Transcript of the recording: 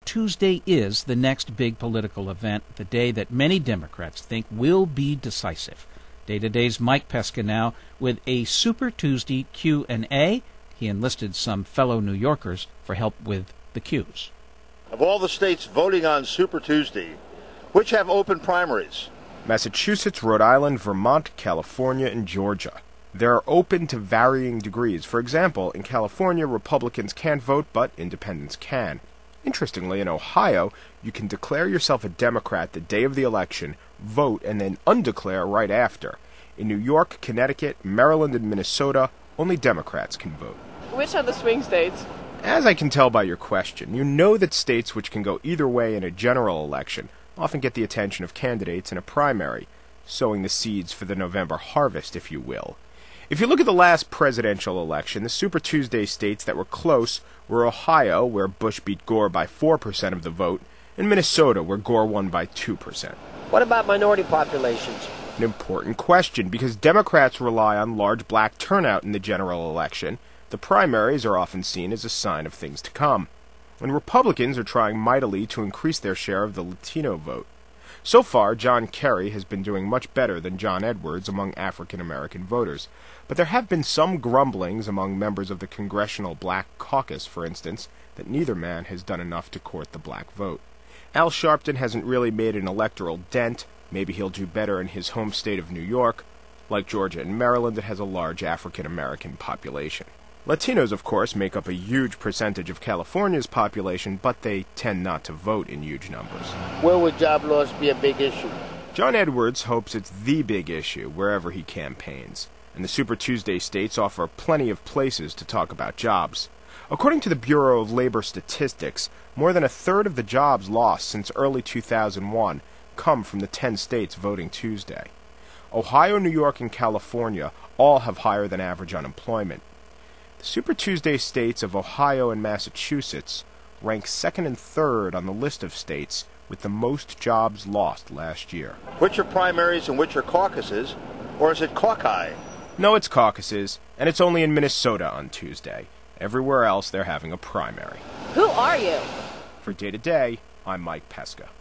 Tuesday is the next big political event, the day that many Democrats think will be decisive. Day to Day's Mike Pesca now with a Super Tuesday Q&A. He enlisted some fellow New Yorkers for help with the Qs. Of all the states voting on Super Tuesday, which have open primaries? Massachusetts, Rhode Island, Vermont, California, and Georgia. They're open to varying degrees. For example, in California, Republicans can't vote, but independents can. Interestingly, in Ohio, you can declare yourself a Democrat the day of the election, vote, and then undeclare right after. In New York, Connecticut, Maryland, and Minnesota, only Democrats can vote. Which are the swing states? As I can tell by your question, you know that states which can go either way in a general election often get the attention of candidates in a primary, sowing the seeds for the November harvest, if you will. If you look at the last presidential election, the Super Tuesday states that were close were Ohio, where Bush beat Gore by 4% of the vote, and Minnesota, where Gore won by 2%. What about minority populations? An important question, because Democrats rely on large black turnout in the general election. The primaries are often seen as a sign of things to come. And Republicans are trying mightily to increase their share of the Latino vote. So far, John Kerry has been doing much better than John Edwards among African-American voters. But there have been some grumblings among members of the Congressional Black Caucus, for instance, that neither man has done enough to court the black vote. Al Sharpton hasn't really made an electoral dent. Maybe he'll do better in his home state of New York. Like Georgia and Maryland, it has a large African-American population. Latinos, of course, make up a huge percentage of California's population, but they tend not to vote in huge numbers. Where would job loss be a big issue? John Edwards hopes it's the big issue wherever he campaigns, and the Super Tuesday states offer plenty of places to talk about jobs. According to the Bureau of Labor Statistics, more than a third of the jobs lost since early 2001 come from the 10 states voting Tuesday. Ohio, New York, and California all have higher than average unemployment. The Super Tuesday states of Ohio and Massachusetts rank second and third on the list of states with the most jobs lost last year. Which are primaries and which are caucuses, or is it caucus? No, it's caucuses, and it's only in Minnesota on Tuesday. Everywhere else, they're having a primary. Who are you? For Day to Day, I'm Mike Pesca.